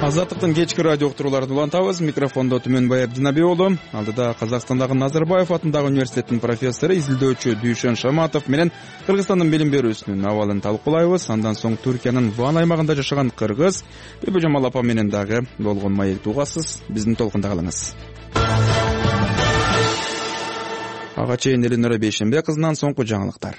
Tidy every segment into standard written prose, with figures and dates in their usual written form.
Азаттыктын кечки радио уктурууларын улантабыз. Микрофондо Түмөнбай Абдинаби уулу. Алдыда Казакстандагы Назарбаев атындагы университеттин профессору, изилдөөчү Дүйшөн Шаматов менен Кыргызстандын билим берүүсүнүн абалын талкуулайбыз. Андан соң Түркиянын Ван аймагында жашаган кыргыз Бибижамал апа менен дагы болгон маекти угасыз. Биздин толкунда калыңыз. Ага чейин Элинора Бейшенбек кызынан соңку жаңылыктар.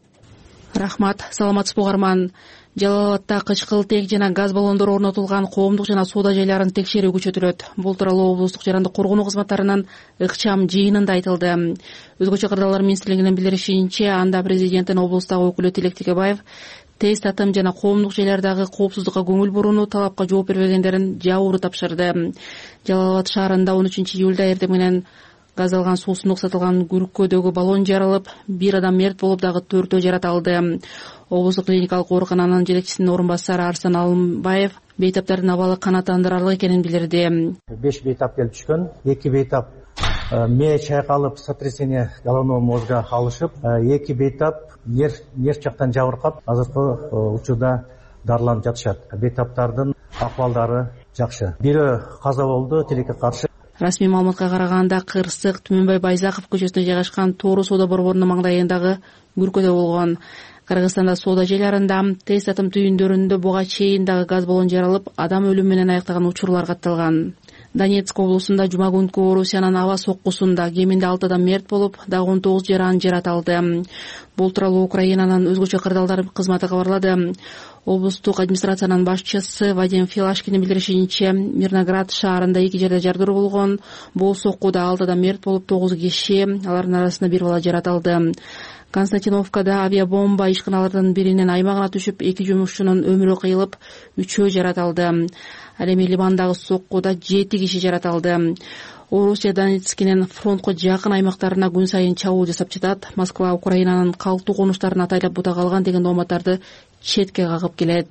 Рахмат, саламатсызбы угарман. Жалал-Абадта кычкылтек жана газ баллондору орнотулган коомдук жана соода жайларын текшерүү күчөтүлөт. Бул тууралуу облустук жарандык коргонуу кызматтарынын ыкчам жыйынында айтылды. Өзгөчө кырдаалдар министрлигинин билдиришинче, анда президенттин облустагы өкүлү Тилек Текебаев тез татым жана коомдук жайлардагы коопсуздукка көңүл бурууну, талапка жооп бербегендерин жабыруу тапшырды. Жалал-Абад шаарында 13-июлда эртең менен газ алган суусундук сатылган күркөдөгү баллон жарылып, бир адам мерт болуп, дагы 4 жарат алды. Облустук клиникалык оорукананын жетекчисинин орун басары Арслан Алымбаев бейтаптардын абалы канааттандырарлык экенин билдирди. 5 бейтап келип түшкөн, 2 бейтап мээ чайкалып, сотрясение головного мозга алышып, 2 бейтап нерв жактан жабыркап, азыркы учурда дарыланып жатышат. Бейтаптардын акыбалдары жакшы. Бири каза болду, тилекке каршы. Расмий маалыматка караганда, Кырсык Түмөнбай Байзаков көчөсүндө жайгашкан Тоору соода борборунун маңдайындагы күркөдө болгон. Кыргызстанда соода жайларында тез татым түйүндөрүндө буга чейин дагы газ баллон жарылып, адам өлүмү менен аяктаган учурлар катталган. Донецк облусунда жума күнкү Орусиянын аба соккусунда кеминде 6 адам мерт болуп, дагы 19 жаран жарат алды. Бул тууралуу Украинанын өзгөчө кырдаалдар кызматы кабарлады. Облустук администрациянын башчысы Вадим Филашкинин билдиришинче, Мирноград шаарында 2 жерде жардыруу болгон. Бул соккуда 6 адам мерт болуп, 9 киши, алардын арасында 1 бала жарат алды. Константиновкада авиабомба ишканалардын биринин аймагына түшүп, 2 жумушчунун өмүрү кыйылып, 3 жарат алды. Ал эми Ливандагы соккуда 7 киши жарат алды. Орусия Донецкинин фронтко жакын аймактарына күн сайын чабуул жасап жатат. Москва Украинанын калктуу конуштарын атайлап бута калган деген маалыматтарды четке кагып келет.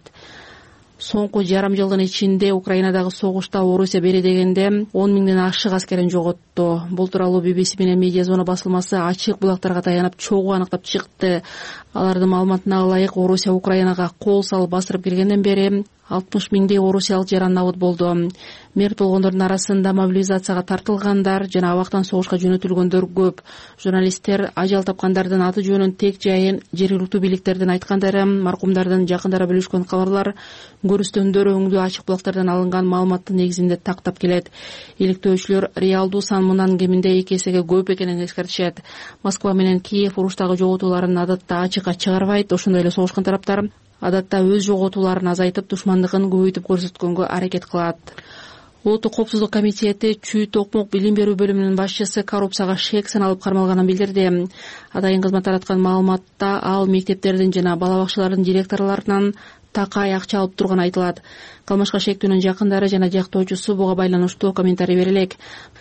Соңку жарым жылдын ичинде Украинадагы согушта Орусия бери дегенде 10 миңден ашык аскерин жоготту. Бул тууралуу BBC менен Медиа Зона басылмасы ачык булактарга таянып чогуу аныктап чыкты. Алардын маалыматына ылайык, Орусия Украинага кол салып бастырып киргенден бери 60 миңдей орусиялык жаран набыт болду. Мерт болгондордун арасында мобилизацияга тартылгандар жана абактан согушка жөнөтүлгөндөр көп. Журналисттер ажал тапкандардын аты жөнүн, тек жайын жергиликтүү бийликтердин айткандары, маркумдардын жакындары бөлүшкөн кабарлар, көрүстөндөр өңдүү ачык булактардан алынган маалыматтын негизинде тактап келет. Иликтөөчүлөр реалдуу сан мындан кеминде 2 эсеге көп экенин эскертишет. Москва менен Киев уруштагы жоготууларын адатта ачыкка чыгарбайт. Ошондой эле согушкан тараптар адатта өз жоготууларын азайтып, душмандыгын көбөйтүп көрсөткөнгө аракет кылат. Улуттук коопсуздук комитети Чүй Токмок билим берүү бөлүмүнүн башчысы коррупцияга шек саналып кармалганын билдирди. Атайын кызмат тараткан маалыматта ал мектептердин жана бала бакчалардын директорлорунан такай акча алып турганы айтылат. Кылмышка шектүүнүн жакындары жана жактоочусу буга байланыштуу комментарий берелек.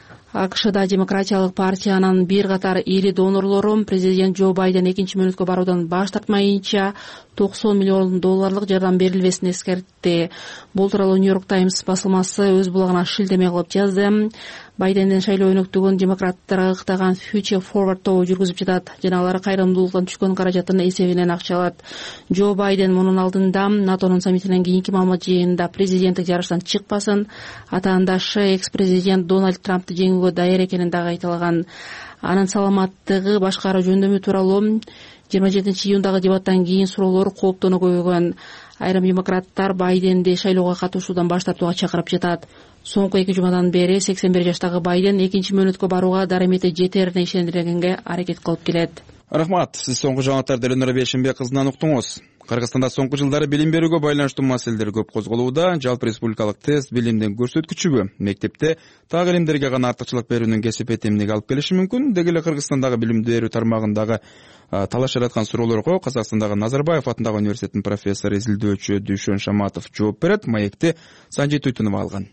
АКШда Демократиялык партиянын бир катар ири донорлору президент Джо Байден 2 мөөнөткө баруудан баш тартмайынча $90 миллион жардам берилбесин эскертти. Бул тууралуу Нью-Йорк Таймс басылмасы өз булагына шилтеме кылып жазды. Байдендин шайлоо өнөктүгүн демократтар ыктаган Future Forward тобу жүргүзүп жатат жана алар кайрымдуулуктан түшкөн каражаттын эсебинен акча алат. Джо Байден мунун алдында НАТОнун саммитинен кийинки маалымат жыйынында президенттик жарыштан чыкпасын, атаандашы экс-президент Дональд Трампты жеңүүгө даяр экенин дагы айтылган. Анын саламаттыгы башкаруу жөндөмү тууралуу 27-июндагы дебаттан кийин суроолор кооптону көбөйгөн. Айрым демократтар Байденди шайлоого катышуудан баш тартууга чакырып жатат. Соңку 2 жумадан бери 81 жаштагы Байден 2 мөөнөткө барууга дарымети жетерине ишендиргенге аракет кылып келет. Рахмат. Сиз соңку жаңалыктарды Элинора Бейшенбек кызынан уктуңуз. Кыргызстанда соңку жылдары билим берүүгө байланыштуу маселелер көп козголууда. Жалпы республикалык тест билимдин көрсөткүчүбү мектепте так илимдерге гана артыкчылык берүүнүн кесип этеминиге алып келиши мүмкүн. Деги эле Кыргызстандагы билим берүү тармагындагы талаш жараткан суроолорго Казакстандагы Назарбаев атындагы университеттин профессору, изилдөөчү Дүйшөн Шаматов жооп берет. Маекти Санжей Туйтунова алган.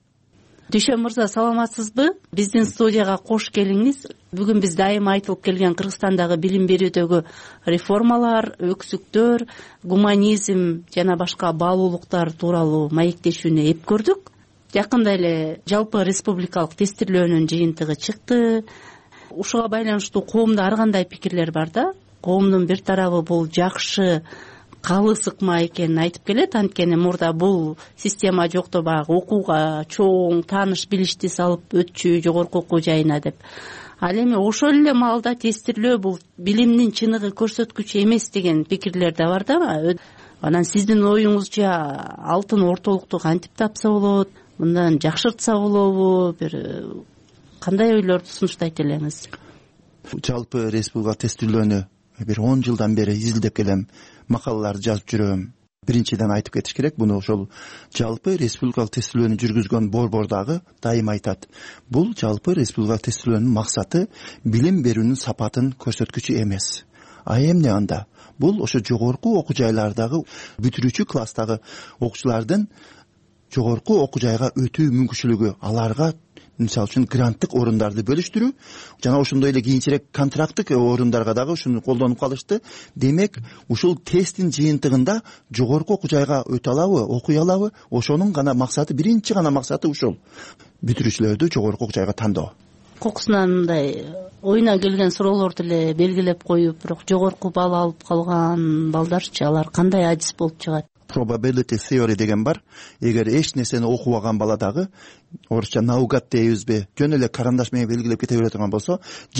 Дүйшөн мырза, саламатсызбы? Биздин студияга кош келиңиз. Бүгүн биз дайыма айтылып келген Кыргызстандагы билим берүүдөгү реформалар, өксүктөр, гуманизм жана башка баалуулуктар тууралуу маектешүүнү эп көрдүк. Жакында эле жалпы республикалык тестирлөөнүн жыйынтыгы чыкты. Ушуга байланыштуу коомдо ар кандай пикирлер бар да. Коомдун бир тарабы бул жакшы калы сыкма экенин айтып келет. Анткени мурда бул система жокто, баягы окууга чоң тааныш билишти салып өтчү жогорку окуу жайына деп. Ал эми ошол эле маалда тестирлөө бул билимдин чыныгы көрсөткүчү эмес деген пикирлер да бар да. Анан сиздин оюңузча алтын ортолукту кантип тапса болот, мындан жакшыртса болобу, бир кандай ойлорду сунуштайт элеңиз? Жалпы республика тестирлөөнү бир 10 жылдан бери изилдеп келем, макалаларды жазып жүрөм. Биринчиден айтып кетиш керек, буну ошол жалпы республикалык тестирлөөнү жүргүзгөн борбор дагы дайыма айтат. Бул жалпы республикалык тестирлөөнүн максаты билим берүүнүн сапатын көрсөткүчү эмес. А эмне анда? Бул ошо жогорку окуу жайлардагы бүтүрүүчү класстагы окуучулардын жогорку окуу жайга өтүү мүмкүнчүлүгү, аларга мисалы үчүн гранттык орундарды бөлүштүрүү, жана ошондой эле кийинчерээк контракттык орундарга дагы ушуну колдонуп калышты. Демек, ушул тесттин жыйынтыгында жогорку окуу жайга өтө алабы, окуй алабы, ошонун гана максаты, биринчи гана максаты ушул. Бүтүрүүчүлөрдү жогорку окуу жайга тандоо. Кокусунан мындай оюна келген суроолорду эле белгилеп коюп, бирок жогорку балл алып калган балдарчы, алар кандай адис болуп чыгат? Probability theory деген бар. Эгер эч нерсени окубаган бала дагы, орусча наугат дейбизби, жөн эле карандаш менен белгилеп кете беретиген болсо,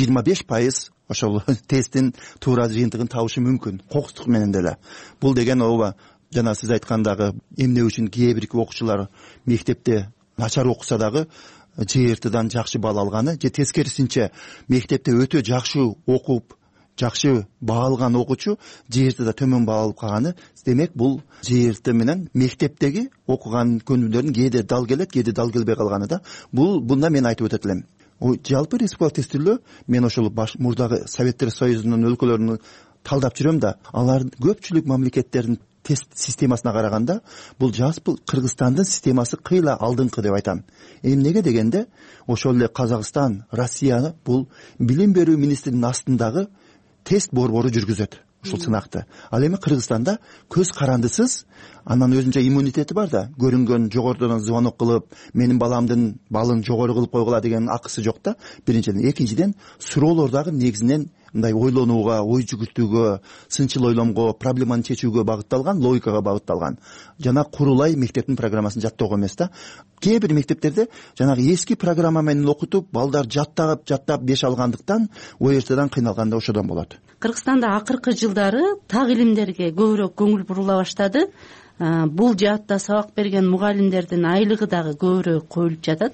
25% ошол тесттин туура жыйынтыгын табышы мүмкүн, кокустук менен деле. Бул деген ооба, жана сиз айткандагы эмне үчүн кээ бир окуучулар мектепте начар окуса дагы ЖРТдан жакшы балл алганы, же тескерисинче мектепте өтө жакшы окуп, жакшы баа алган окуучу ЖРТда төмөн баа алып калганы. Демек, бул ЖРТ менен мектептеги окуган көңүлдөрдүн кээде дал келет, кээде дал келбей калганы да. Бунда мен айтып өтөт элем. Жалпы республикалык тестирлөө, мен ошол мурдагы Советтер Союзунун өлкөлөрүн талдап жүрөм да, алар көпчүлүк мамлекеттердин тест системасына караганда бул жалпы Кыргызстандын системасы кыйла алдыңкы деп айтам. Эмнеге дегенде, ошол эле Казакстан, Россия бул билим берүү министринин астындагы тест борбору жүргүзөт ушул сынакты. Ал эми Кыргызстанда көз карандысыз, анан өзүнчө иммунитети бар да, көрүнгөн жогорудон звонок кылып, менин баламдын балын жогору кылып койгула деген акысы жок да. Биринчиден, экинчиден, суроолор дагы негизинен мындай ойлонууга, ой жүгүртүүгө, сынчыл ойломго, проблеманы чечүүгө багытталган, логикага багытталган. Жана курулай мектептин программасын жаттоого эмес да. Кээ бир мектептерде жанагы эски программа менен окутуп, балдар жаттап беш алгандыктан ОРТдан кыйналганда ошодон болот. Кыргызстанда акыркы жылдары так илимдерге көбүрөөк көңүл бурула баштады. Бул жаатта сабак берген мугалимдердин айлыгы дагы көбүрөөк коюлуп жатат.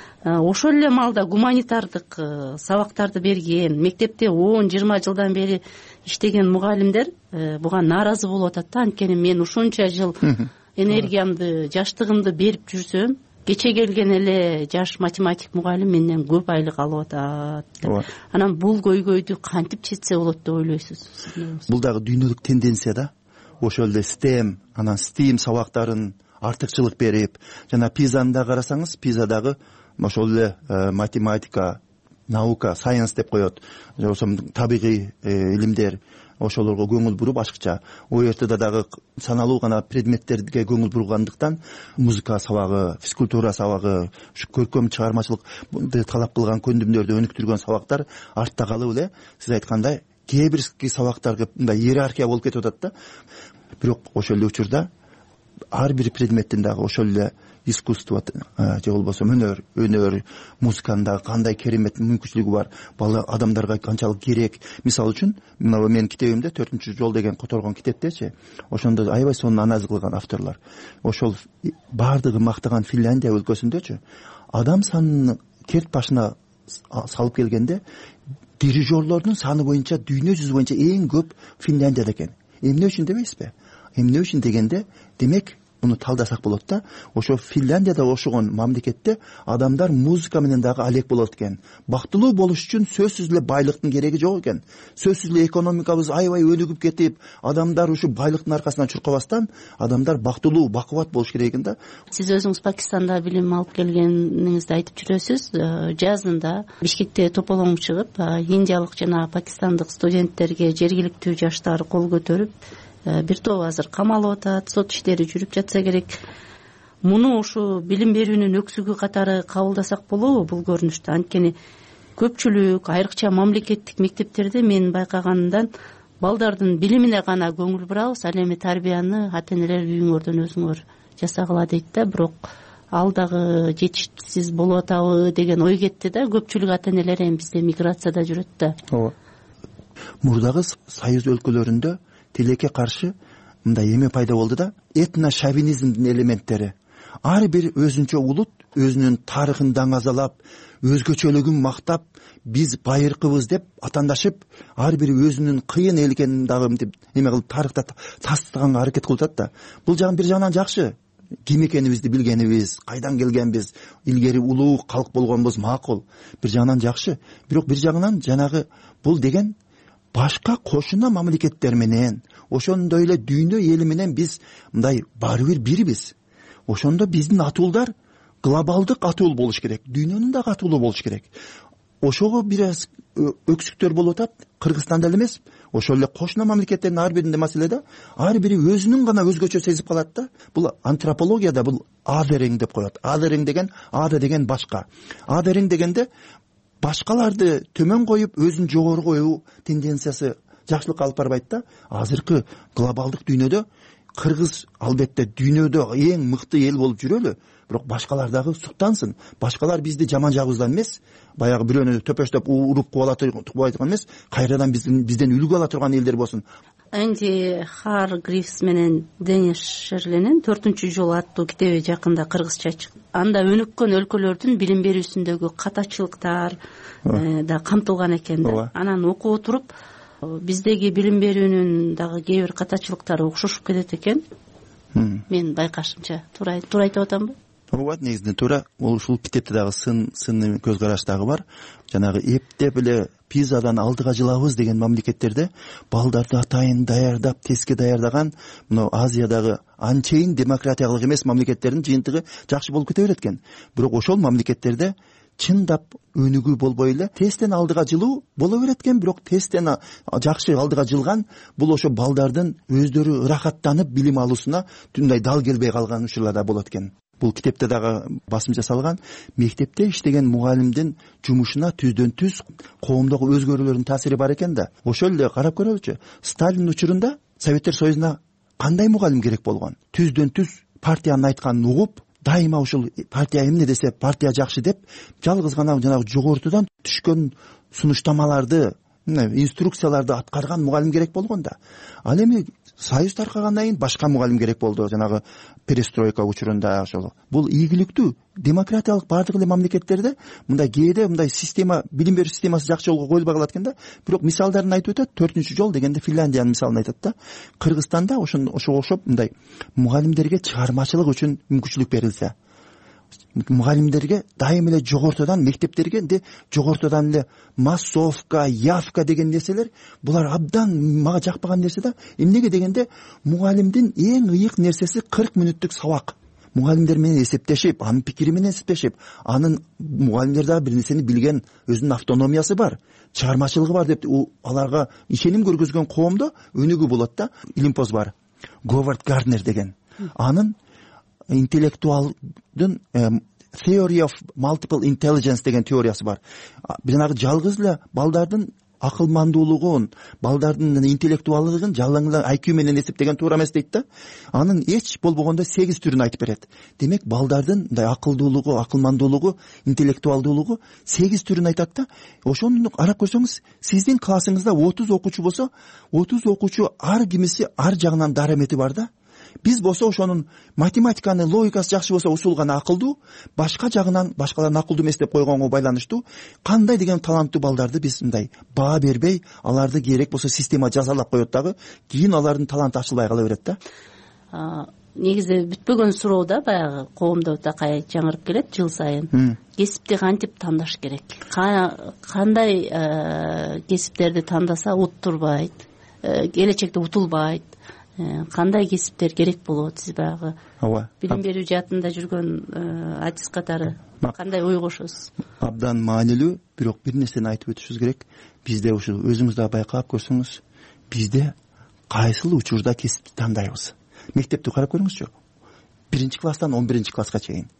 Ошол эле маалда гуманитардык сабактарды берген, мектепте 10-20 жылдан бери иштеген мугалимдер буга нааразы болуп атат да. Анткени мен ушунча жыл энергиямды, жаштыгымды берип жүрсөм, кече келген эле жаш математик мугалим менден көп айлык алып атат. Анан бул көйгөйдү кантип чечсе болот деп ойлойсуз? Бул дагы дүйнөлүк тенденция да. Ошол эле STEM, анан STEAM сабактарын артыкчылык берип, жана PISA-ны да карасаңыз, PISA-дагы ошол эле математика, наука, science деп коет, ошо табигый илимдер, ошолорго көңүл буруп ашыкча. ОРТда дагы саналуу гана предметтерге көңүл бургандыктан музыка сабагы, физкультура сабагы, ушу көркөм чыгармачылык талап кылган көндүмдөрдү өнүктүргөн сабактар артта калып эле, сиз айткандай, кээ бир сабактарга мындай иерархия болуп кетип атат да. Бирок ошол эле учурда ар бир предметтин дагы ошол эле искусство же болбосо өнөр, музыканын дагы кандай керемет мүмкүнчүлүгү бар, бала адамдарга канчалык керек. Мисалы үчүн, мына менин китебимде 4 жол деген которгон китептечи, ошондо аябай сонун анализ кылган авторлор. Ошол бардыгы мактаган Финляндия өлкөсүндөчү адам санын керт башына салып келгенде дирижерлордун саны боюнча дүйнө жүзү боюнча эң көп Финляндияда экен. Эмне үчүн дебейсизби? Эмне үчүн дегенде, демек буну талдасак болот да, ошо Финляндияда ошогон мамлекетте адамдар музыка менен дагы алек болот экен. Бактылуу болуш үчүн сөзсүз эле байлыктын кереги жок экен. Сөзсүз эле экономикабыз аябай өнүгүп кетип, адамдар ушу байлыктын аркасынан чуркабастан, адамдар бактылуу, бакубат болуш керек экен да. Сиз өзүңүз Пакистанда билим алып келгениңизди айтып жүрөсүз. Жазында Бишкекте тополоң чыгып, индиялык жана пакистандык студенттерге жергиликтүү жаштар кол көтөрүп, бир топ азыр камалып атат, сот иштери жүрүп жатса керек. Муну ушу билим берүүнүн өксүгү катары кабылдасак болобу бул көрүнүштү? Анткени көпчүлүк, айрыкча мамлекеттик мектептерде мен байкаганымдан балдардын билимине гана көңүл бурабыз, ал эми тарбияны ата энелер үйүңөрдөн өзүңөр жасагыла дейт да. Бирок ал дагы жетишсиз болуп атабы деген ой кетти да. Көпчүлүк ата энелер эми бизде миграцияда жүрөт да. ооба. Мурдагы союз өлкөлөрүндө тилекке каршы мындай эме пайда болду да, этношовинизмдин элементтери. Ар бир өзүнчө улут өзүнүн тарыхын даңазалап, өзгөчөлүгүн мактап, биз байыркыбыз деп атандашып, ар бири өзүнүн кыйын эл экенин дагы мынтип эме кылып тарыхта тастыганга аракет кылып атат да. Бул жагын бир жагынан жакшы. Ким экенибизди билгенибиз, кайдан келгенбиз, илгери улуу калк болгонбуз макул. Бир жагынан жакшы. Бирок бир жагынан жанагы бул деген башка кошуна мамлекеттер менен, ошондой эле дүйнө эли менен биз мындай баары бир бирбиз. Ошондо биздин атуулдар глобалдык атуул болуш керек, дүйнөнүн дагы атуулу болуш керек. Ошого бир аз өксүктөр болуп атат, Кыргызстанда эле эмес, ошол эле кошуна мамлекеттердин ар биринде маселеде ар бири өзүнүн гана өзгөчө сезип калат да. Бул антропологияда бул othering деп коет. Othering деген ада деген башка. Othering дегенде башкаларды төмөн коюп өзүн жогору коюу тенденциясы жакшылыкка алып барбайт да. Азыркы глобалдык дүйнөдө Кыргыз албетте дүйнөдө эң мыкты эл болуп жүрөлү, бирок башкалар дагы суктансын. Башкалар бизди жаман жагыбыздан эмес, баягы бирөөнү төпөштөп уруп куп ала турган эмес, кайрадан бизден үлгү ала турган элдер болсун. Энди Харгривс менен Денис Шерленин 4-жол аттуу китеби жакында кыргызча чыкты. Анда өнүккөн өлкөлөрдүн билим берүүсүндөгү катачылыктар да камтылган экен да. Анан окуп отуруп биздеги билим берүүнүн дагы кээ бир катачылыктары окшошуп кетет экен. Мен байкашымча туура айтып атамбы? Ооба, негизинен туура. Ушул китепте дагы сынный көз караш дагы бар. Жанагы эптеп эле Пизадан алдыга жылабыз деген мамлекеттерде балдарды атайын даярдап, тестке даярдаган мына Азиядагы анчейин демократиялык эмес мамлекеттердин жыйынтыгы жакшы болуп кете берет экен. Бирок ошол мамлекеттерде чындап өнүгүү болбой эле тесттен алдыга жылуу боло берет экен. Бирок тесттен жакшы алдыга жылган бул ошо балдардын өздөрү ырахаттанып билим алуусуна мындай дал келбей калган учурлар да болот экен. Бул китепте дагы басым жасалган. Мектепте иштеген мугалимдин жумушуна түздөн түз коомдогу өзгөрүүлөрдүн таасири бар экен да. Ошол эле карап көрөлүчү. Сталин учурунда Советтер Союзуна кандай мугалим керек болгон? Түздөн түз партиянын айтканын угуп, дайыма ушул партия эмне десе партия жакшы деп, жалгыз гана жанагы жогортудан түшкөн сунуштамаларды, инструкцияларды аткарган мугалим керек болгон да. Ал эми Союз таркагандан кийин башка мугалим керек болду. Жанагы перестройка учурунда ошол. Бул ийгиликтүү демократиялык бардык эле мамлекеттерде мындай кээде мындай система, билим берүү системасы жакшы жолго коюлбай калат экен да. Бирок мисалдарын айтып өтөт. 4-жол дегенде Финляндиянын мисалын айтат да. Кыргызстанда ошого окшоп мындай мугалимдерге чыгармачылык үчүн мүмкүнчүлүк берилсе, мугалимдерге дайым эле жогортудан, мектептерге жогортудан эле массовка, явка деген нерселер, булар абдан мага жакпаган нерсе да. Эмнеге дегенде, мугалимдин эң ыйык нерсеси 40 мүнөттүк сабак. Мугалимдер менен эсептешип, анын пикири менен эсептешип, анын мугалимдер дагы бир нерсени билген, өзүнүн автономиясы бар, чыгармачылыгы бар деп аларга ишеним көргөзгөн коомдо өнүгүү болот да. Илимпоз бар. Говард Гарднер деген. Анын интеллектуалдын Theory of Multiple Intelligence деген теориясы бар. Жанагы жалгыз эле балдардын акылмандуулугун, балдардын интеллектуалдыгын жалаңла IQ менен эсептеген туура эмес дейт да. Анын эч болбогондо 8 түрүн айтып берет. Демек балдардын мындай акылдуулугу, акылмандуулугу, интеллектуалдуулугу 8 түрүн айтат да. Ошону карап көрсөңүз, сиздин классыңызда 30 окуучу болсо, 30 окуучу ар кимиси ар жагынан дарамети бар да. Биз болсо ошонун математиканы, логикасы жакшы болсо ушул гана акылдуу, башка жагынан башкаларын акылдуу эмес деп койгонго байланыштуу кандай деген таланттуу балдарды биз мындай баа бербей, аларды керек болсо система жазалап коет дагы, кийин алардын таланты ачылбай кала берет да. Негизи бүтпөгөн суроо да, баягы коомдо такай жаңырып келет жыл сайын. Кесипти кантип тандаш керек? Кандай кесиптерди тандаса уттурбайт, келечекте утулбайт? Кандай кесиптер керек болот? Сиз баягы билим берүү жаатында жүргөн адис катары кандай ой кошосуз? Абдан маанилүү, бирок бир нерсени айтып өтүшүбүз керек. Бизде ушул өзүңүз да байкап көрсөңүз, бизде кайсыл учурда кесипти тандайбыз? Мектепти карап көрүңүзчү. 1-класстан 11-класска чейин.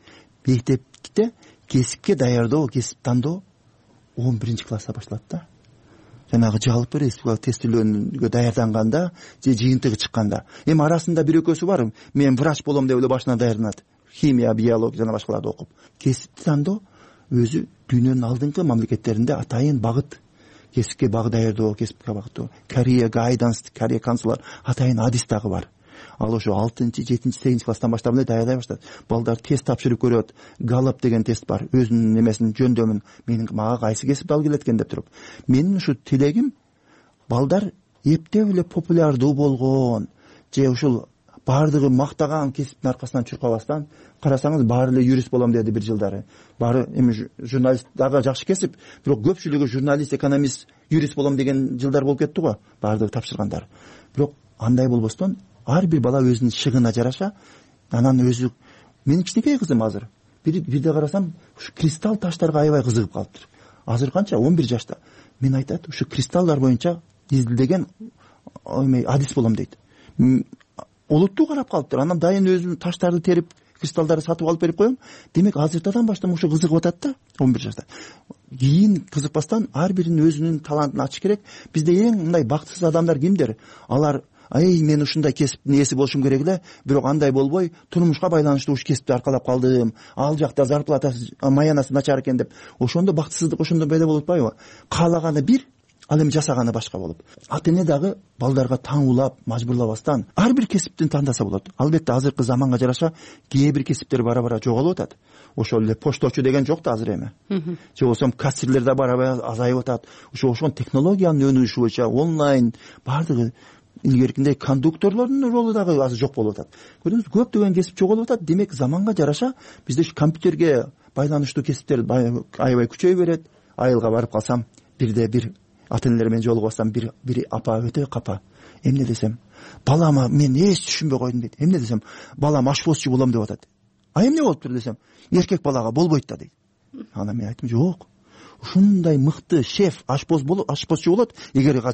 Мектепте кесипке даярдоо, кесип тандоо 11-класста башталат да. жанагы жалпы республикалык тестөөлөнгө даярданганда же жыйынтыгы чыкканда. Эми арасында бир экөөсү бар, мен врач болом деп эле башынан даярданат. Химия, биология жана башкаларды окуп. Кесипти тандоо өзү дүйнөнүн алдыңкы мамлекеттеринде атайын багыт. Кесипке багы даярдоо, кесипке багыттоо. Career guidance, career counselor атайын адис дагы бар. Ал ошо 6-чы, 7-чи, 8-чи класстан баштап эле даярдай баштайт. Балдар тест тапшырып көрөт. Галлап деген тест бар. Өзүнүн немесин жөндөмүн, мага кайсы кесипти ал келет экен деп туруп. Менин ушу тилегим балдар эптеп эле популярдуу болгон же ушул баардыгы мактаган кесиптин аркасынан чуркабастан, карасаңыз баары эле юрист болом деди бир жылдары. Баары эми журналист дагы жакшы кесип, бирок көпчүлүгү журналист, экономист, юрист болом деген жылдар болуп кетти го, баардыгы тапшыргандар. Бирок андай болбостон ар бир бала өзүнүн шыгына жараша, анан өзү менин кичинекей кызым азыр бирде карасам ушу кристалл таштарга аябай кызыгып калыптыр. Азыр канча? 11 жашта. Мен айтат, ушу кристаллдар боюнча изилдеген адис болом дейт. Олуттуу карап калыптыр. Анан дайын өзүм таштарды терип, кристаллдарды сатып алып берип коем. Демек азыртадан баштап ушу кызыгып атат да, 11 жашта. Кийин кызыкпастан ар биринин өзүнүн талантын ачыш керек. Бизде эң мындай бактысыз адамдар кимдер? Алар мен ушундай кесиптин ээси болушум керек эле, бирок андай болбой, турмушка байланыштуу ушу кесипти аркалап калдым. Ал жакта зарплатасы, маянасы начар экен деп. Ошондо бактысыздык ошондо пайда болуп атпайбы? Каалаганы бир, ал эми жасаганы башка болуп. Ата эне дагы балдарга таңуулап, мажбурлабастан ар бир кесиптин тандаса болот. Албетте азыркы заманга жараша кээ бир кесиптер бара-бара жоголуп атат. Ошол эле пошточу деген жок да азыр эми. Же болсом кассирлер да бара-бара азайып атат. Ошол технологиянын өнүгүшү боюнча онлайн баардыгы илгеркиндей кондукторлордун ролу дагы азыр жок болуп атат. Көрдүңүзбү, көптөгөн кесип жоголуп атат. Демек заманга жараша бизде компьютерге байланыштуу кесиптер аябай күчөй берет. Айылга барып калсам, бирде бир ата энелер менен жолугубастан бир апа өтө капа. Эмне десем, балама мен эч түшүнбөй койдум дейт. Эмне десем, балам ашпозчу болом деп атат. Эмне болуптур десем, эркек балага болбойт да дейт. Анан мен айттым, жок. Ушундай мыкты шеф, ашпозчу болот. Эгер ага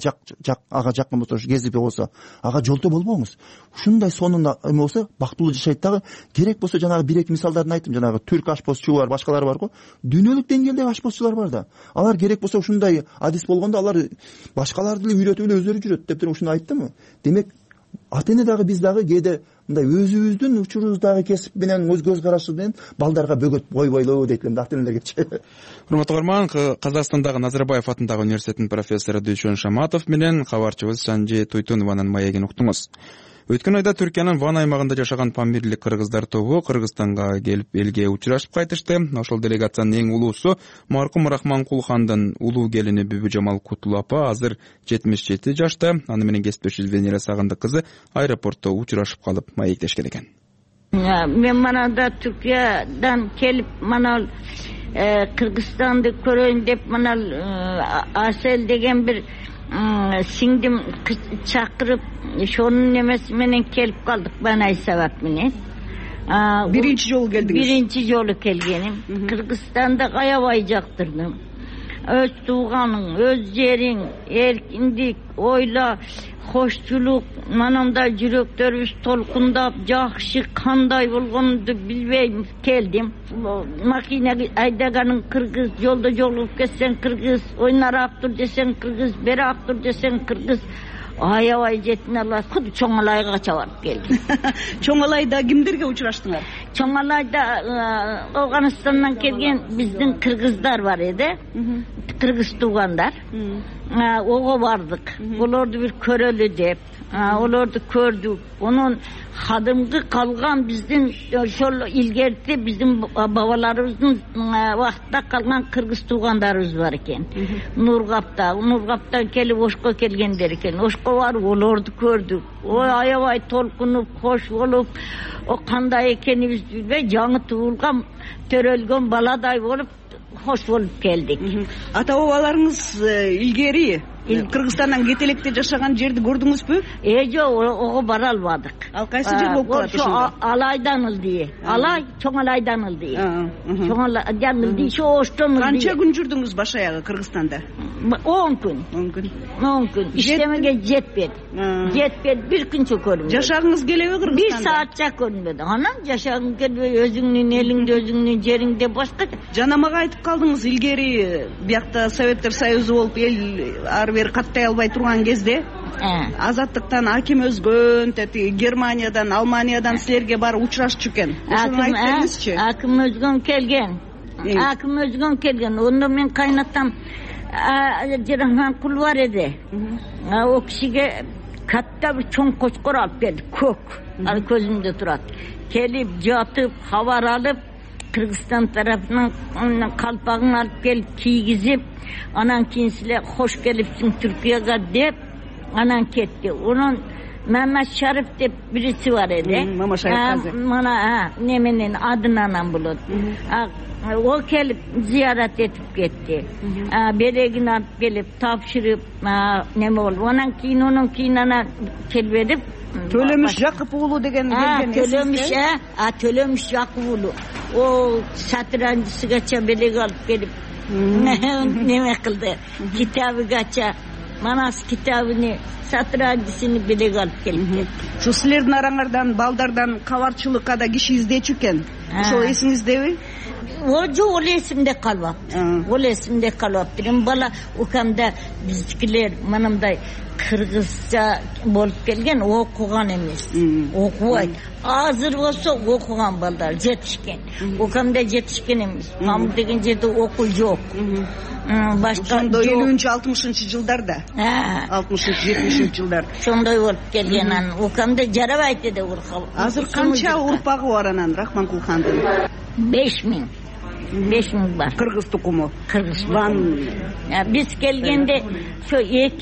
жакын болсо, кезипе болсо, ага жолто болбоңуз. Ушундай сонун эме болсо, бактылуу жашайт дагы. Керек болсо жанагы 1-2 мисалдарын айттым. Жанагы түрк ашпозчулар, башкалар бар го. Дүйнөлүк деңгээлдеги ашпозчулар бар да. Алар керек болсо ушундай адис болгондо алар башкаларды эле үйрөтүп эле өздөрү жүрөт деп ушуну айттым. Демек ата эне дагы биз дагы кээде мындай өзүбүздүн учурубуздагы кесип менен көз карашы менен балдарга бөгөт койбойлоо дейт элем ата энелергечи. Урматтуу көрөрман, Казакстандагы Назарбаев атындагы университетинин профессору Дүйшөн Шаматов менен кабарчыбыз Санжи Туйтунованын маегин уктуңуз. Өткөн айда Түркиянын Ван аймагында жашаган памирлик кыргыздар тобу Кыргызстанга келип элге учурашып кайтышты. Ошол делегациянын эң улуусу маркум Рахманкул хандын улуу келини Бүбүжамал Кутул апа азыр 77 жашта. Аны менен кесиптешибиз Венера Сагындык кызы аэропортто учурашып калып маектешкен экен. Мен манада Түркиядан келип манал Кыргызстанды көрөйүн деп манал Асел деген бир сиңдим чакырып, ошонун немеси менен келип калдык банай сабак менен. Биринчи жолу келдиңиз? Биринчи жолу келгеним. Кыргызстанды аябай жактырдым. Өз тууганың, өз жериң, эркиндик, ойла, хошчулук, манамда жүрөктөрүбүз толкундап, жакшы кандай болгонду билбейм келдим. Макина айдаганың кыргыз, жолдо жолугуп кетсең кыргыз, ойнар аптыр десең кыргыз, бери аптыр десең кыргыз. Аябай жеттин алат. Куд Чоңалайга чабып келдим. Чоңалайда кимдерге учураштыңар? Чоңалайда Афганистандан келген биздин кыргыздар бар эди. Кыргыз туугандар. Ого бардык. Олорду бир көрөлү деп. Олорду көрдүк. Онун кадимки калган биздин ошол илгерти биздин бабаларыбыздын убактта калган кыргыз туугандарыбыз бар экен. Нургаптан келип Ошко келгендер экен. Ошко барып олорду көрдүк. Ой, аябай толкунуп, кош болуп, кандай экенибизди билбей, жаңы туулган, төрөлгөн баладай болуп, хош болуп келдик. Ата-бабаларыңыз илгери Кыргызстандан кете электе жашаган жерди көрдүңүзбү? Жок, ого бара албадык. Ал кайсы жер болуп калат ошондо? Алайдан ылдый. Алай, Чоңалайдан ылдый. Чоңалайдан ылдый, Оштон ылдый. Канча күн жүрдүңүз баш аягы Кыргызстанда? 10 күн. 10 күн. 10 күн. Иштемеге жетпedi. Bir күнчө көрүндү. Жашагыңыз келеби Кыргызстанда? 1 саатча көрүнбөдү. Анан жашагың келбей, өзүңдүн элиңде, өзүңдүн жериңде башка. Жана мага айтып калдыңыз, илгери биякта Советтер Союзу болуп эл ар бери каттай албай турган кезде азаттыктан аким өзгөн тетиги Германиядан, Алманиядан силерге барып учурашчу экен. Ошону айтып бериңизчи. Аким өзгөн келген. Онда мен кайнатам Жирахманкул бар эди. О кишиге катта бир чоң кочкор алып келди, көк. Ал көзүмдө турат. Келип жатып, хабар алып, Кыргызстан тарапынан калпагын алып келип кийгизип, анан кийин силер хош келипсиң Түркияга деп, анан кетти. Онун Мамат Шариф деп бириси бар эди. Мама Шариф. Мана неменен адынан болот. О келип зиярат этип кетти. Берегин алып келип тапшырып неме болду. Анан кийин ана келбедип Төлөмүш Жакып уулу деген келген. Төлөмүш Жакып уулу. О сатыранчысыгача белек алып келип неме кылды. Китабыгача Манас китабыны сатыранчысын белек алып келип. Ушу силердин араңардан балдардан кабарчылыкка да киши издечү экен. Ошол эсиңиздеби? Жок, ол эсимде калбаптыр. Бала укамда биздикилер мындай кыргызча болуп келген, окуган эмес. Окубайт. Азыр болсо окуган балдар жетишкен. Укамда жетишкен эмес. Мамыр деген жерде окуу жок. Башка 50-60 жылдарда. 60-70 жылдар. Шондой болуп келген анан укамда жарабайт эди уркал. Азыр канча урпагы бар анан Рахманкул хандын? 5000 бар. Кыргыз тукуму. Биз келгенде şu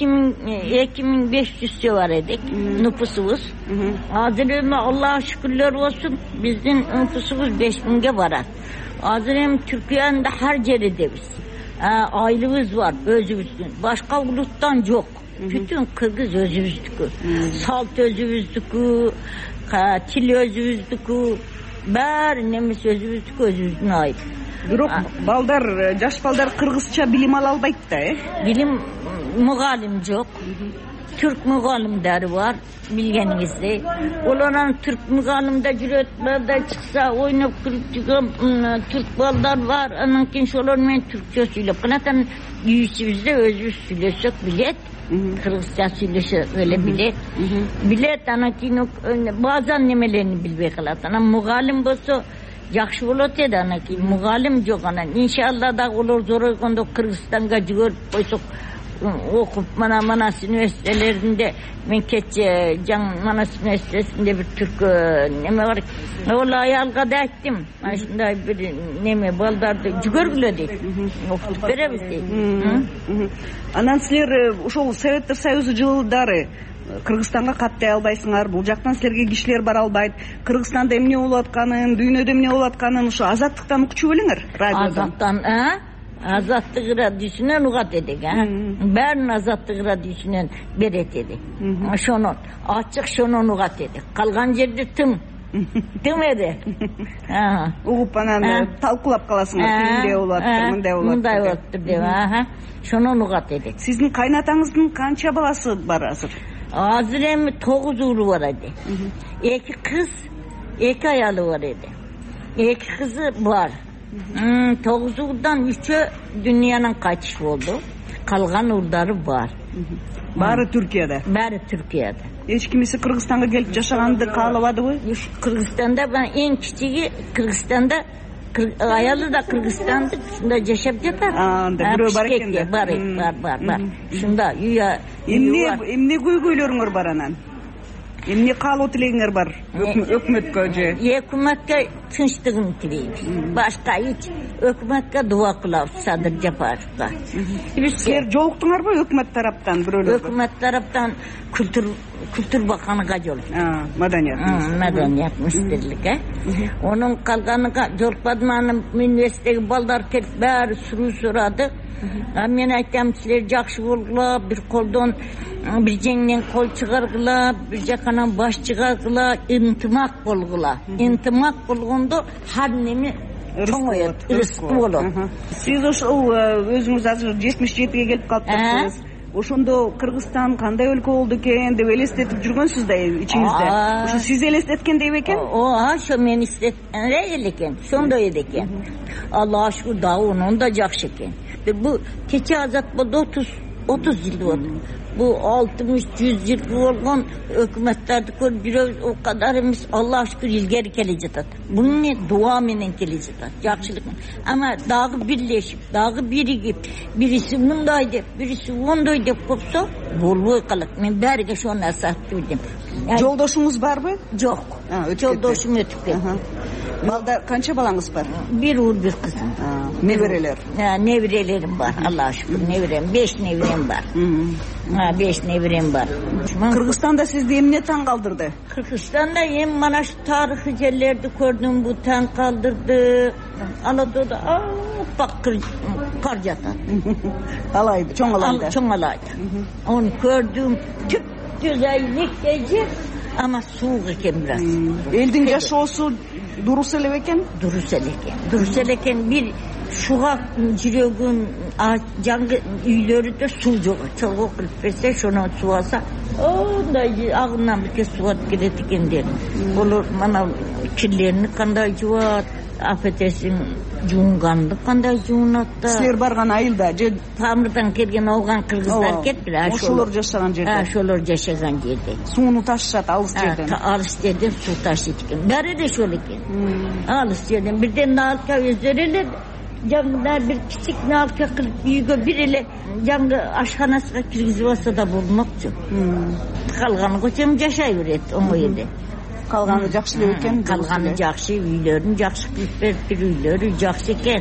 2500 var edik nüfusumuz. Azirime Allah'a şükürler olsun bizim nüfusumuz 5000'e varar. Azirem Türkiye'nin de her yerde biz. Ailemiz var özümüzün. Başka uluttan yok. Bütün Kırgız özümüzdükü. Salt özümüzdükü, til özümüzdükü. Bari nemiz özümüzdün ait. Бирок балдар, жаш балдар кыргызча билим ала албайт да, Билим мугалим жок. Türk mugallimleri var bilgeniңizde. Олардан Türk mugallimde жүрөтлөрдө чыкса, ойноп күлүп жүргөн Türk балдар бар. Анан кийин ошолор менен түркчө сүйлөп калат. Үйүбүздө өзүбүз сүйлөсөк билет. Кыргызча сүйлөсөк эле билет. Билет анан кийин баазан немелерин билбей калат. Анан мугалим болсо жакшы болот эди, анан кийин мугалим жок. Анан иншалла да олор зоройгондо Кыргызстанга жүгөрүп койсок окуп Манас университелеринде мен кече Манас университесинде бир түрк неме бар. Ол аялга да айттым. Ушундай бир неме балдарды жүгөргүлө дейт. Окутуп беребиз дейт. Анан силер ошол Советтер Союзу жылдары Кыргызстанга каттай албайсыңар. Бул жактан силерге кишилер бара албайт. Кыргызстанда эмне болуп атканын, дүйнөдө эмне болуп атканын ошо азаттыктан укчу белиңер, радиодон. Азаттык радиосунан угат эдик, баарын азаттык радиосунан берет эди. Ошонун ачык шонун угат эдик. Калган жерде тым эди. Угуп анан талкуулап каласыңар, тигиндей болуп атыр, мындай болуп атыр. Мындай болуп атыр деп, шонун угат эдик. Сиздин кайнатаңыздын канча баласы бар азыр? Азыр эми 9 уулу бар эди. 2 кыз, 2 аялы бар эди. 2 кызы бар. 9 уулдан 3'ü dünyanın kaçış oldu. Kalgan uulları var. Баары Түркияда. Баары Түркияда. Эч кимиси Кыргызстанга келип жашаганды каалабадыбы? Кыргызстанда ben en кичиги Кыргызстанда аялы да Кыргызстанда шунда жашап жатат. Анда бирөө бар экен да. Бар. Шунда эмне көйгөйлөрүңөр бар анан? Эмне каалоо тилегиңер бар? Өкмөткө же? Өкмөткө тынчтыгын тилейбиз. Башка эч өкмөткө дуа кылабыз Садыр Жапаровго. Силер жолуктуңарбы өкмөт тараптан бирөөлөргө? Өкмөт тараптан kültür bakanıga жолуктум. Маданият министрлиги. Onun калганыга жолукпадым. Анын университеттеги балдар келип баары суруу сурады. Мен айтам, силер жакшы болгула, бир колдон бир жеңден кол чыгаргыла, бир жаканан баш чыгаргыла, ынтымак болгула. Ынтымак болгондо ар неме чоңоет, ырыскы болот. Сиз ошол өзүңүз азыр 77-ге келип калыптырсыз. Ошондо Кыргызстан кандай өлкө болду экен деп элестетип жүргөнсүз да ичиңизде. Ошо сиз элестеткендей бекен? Ошо мен элестеткендей экен, ошондой экен. Аллага шүгүр да онун да жакшы экен. Bu keçe azat boldu 30 yıl oldu. Bu 60-100 yıl olgan hükümetlerde görüyoruz, o kadar emis Allah'a şükür ilgeri gelecek. Bunun ne? Dua menen gelecek. Yakşılık. Ama dağı birleşip, dağı birigip, birisi bundaydı, birisi ondaydı kopsa, bolboy kalık. Men bärige şonu asat duydum. Жолдошуңуз барбы? Жок. Жолдошум өтүп кетти. Балдар канча балаңыз бар? Bir uğur bir kızım. Неберелер? Nevirelerim var Allah'a şükür. Nevirem, 5 nevirem var. 5 nevirem var. Кыргызстанда сизди эмне таң калтырды? Kırgızistan'da hem mana şu tarihi yerlerde gördüm, bu tan kaldırdı. Anadolu'da bak kar yatar. Alaydı, çoң alaydı. Çoң alaydı. Onu gördüm, tüp güzellik gece ama soğuk eken biraz. Элдин жашоосу дурус эле бекен? Durus eleken. Durus eleken bir şuğa jirögün жаңғы үйлөрү de su жоқ. Çoğu kılıp verse şunu su alsa onday ağından bir kez su atıp gidet eken der. Olur mana kirlerini kanday juvat, affetesin juunganды kanday juunatты. Силер барган айылда же Тамырдан келген ауған кыргыздар кетпир. Ошолор жашаган жерде. Ошолор жашаган жерде. Сууну ташышат алыс жерден. Alış жерден су ташыйт экен. Баары да ошол экен. Alış жерден бирден налка өздөрү жаңгыда bir kichik nalka qilib uyga bir ele жаңгы ашханасына киргизип алса да болмокчу. Калганы көчөм жашай берет оңой эле. Калганы жакшы эле экен. Калганы жакшы, үйлөрүн жакшы кылып берип, үйлөрү жакшы экен.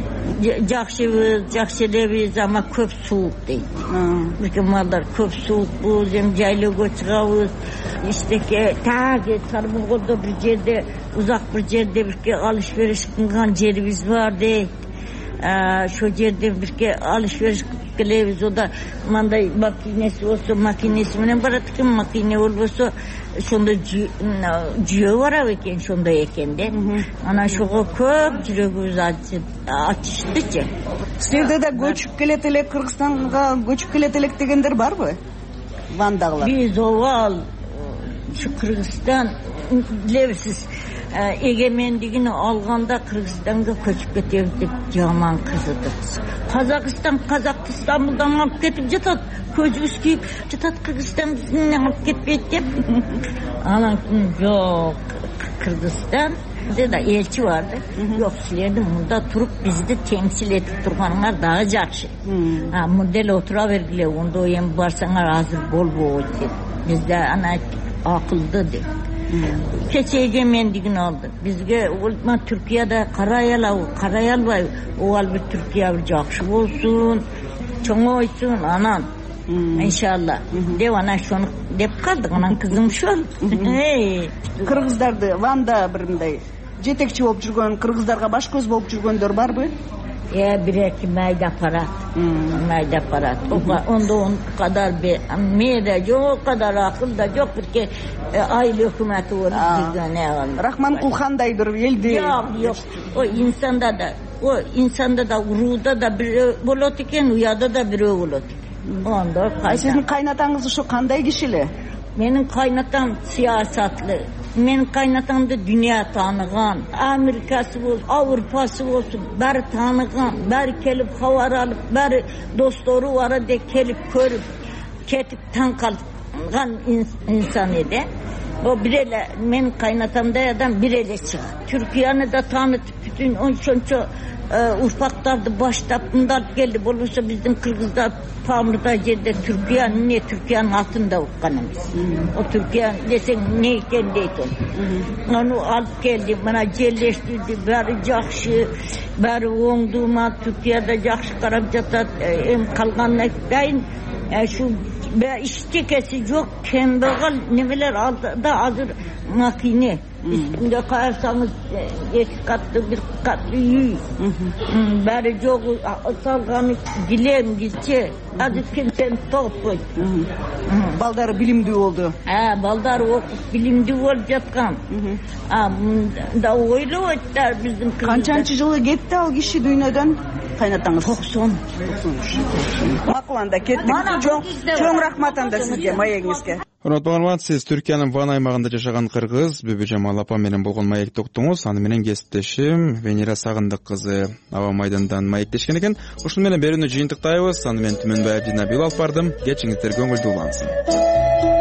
Жакшы элебиз, ама көп суук дейт. Бирке малдар көп суукбуз, эми жайлоого чыгабыз. Иштеке таги Сарбулгордо бир жерде, узак бир жерде бирке алыш бериш кылган жерибиz бар дейт. Şu жерде бирке alış veriş кылебиз, ода мындай макинеси болсо макинеси менен барат экен, макине болбосо ошондой жүйө барабы экен, ошондой экен да. Анан ошого көп жүрөгүбүз ачыштычы. Силерде да көчүп келет элек, Кыргызстанга көчүп келет элек дегендер барбы? Вандагылар. Биз овал şu Kırgızstan bilebisiz egemenligini alganda Kırgızstan'a köçüp ketebиз деп жаман кызыдык. Kazakistan İstanbul'dan alıp ketip жатат, көзүбүз кийип жатат, Kırgızstan бизден алып кетпейт деп. Анан жок, Kırgızstan da elçi vardı. Yok, sizlerdi munda turup bizi temsil edip turganlar daha jakşı. Mundel otura vergile, onda hem barsaňar hazır bol boýt. Bizde ana akıldı dedi. Keçe egemenligini aldı. Bizge Türkiye'de karayalbay o al bir Türkiye bir jakşı bolsun, çoň olsun anan. İnşallah. Dep ana şonu dep kaldık, anan kızım şol. Kırgızdарды Ванда бир мындай жетекчи болуп жүргөн, кыргыздарга баш көз болуп жүргөндөр барбы? Bir-iki mayda parat. Onda on kadar bir meyde yok, o kadar akıl da yok. Bir aile hükümeti var. Rahman Kulhan'day bir eldi. Yok. O insanda da ruhda da bir bolot iken, uyada da bir bolot iken. Sizin kaynatanız şu kanday kişili? Benim kaynatam siyasatlı. Benim kaynatam da dünya tanıgan. Amerikası olsun, Avrupası olsun, bari tanıgan, bari kelip havar alıp, bari dostları var de kelip körüp, ketip tanıgan insan ede. O birele, benim kaynatamda adam birele çık. Türkiye'ni de tanıtıp, bütün onçonço ufaklardı başta bundan geldi. Olursa bizim Kırgızlar Pamır'da yerde Türkiye'nin altında okkanımız. O Türkiye desen neyken deydi. Onu alıp geldi, bana yerleştirdi. Bari jakşı, bari oğduğuma Türkiye'de jakşı karab jatat. Kalganlar dayin şu iştekesi yok, kembegal neveler aldı da hazır makine. Üstünde kayarsanız iki katlı bir katlı yüz. Bari çok salganı dilem gitse. Adı kimsen toplu. Baldarı bilimdi oldu. Baldarı okup bilimdi olup jatkan. Da oylu oytlar bizim kızlar. Kançançı yılı gitti al kişi dünyeden? Kaynatаңыз 90. Makul anda kettik. Çoğun rahmat anda sizge, mayengizge. Урматтуу угарман, сиз Түркиянын Ван аймагында жашаган кыргыз Бүбү Жамал апа менен болгон маекти уктуңуз. Аны менен кесиптешим Венера Сагындык кызы аба майдандан маектешкен экен. Ушуну менен берүүнү жыйынтыктайбыз. Аны мен Түмөнбаев Динабил алып бардым. Кечиңиздер көңүлдүү улансын.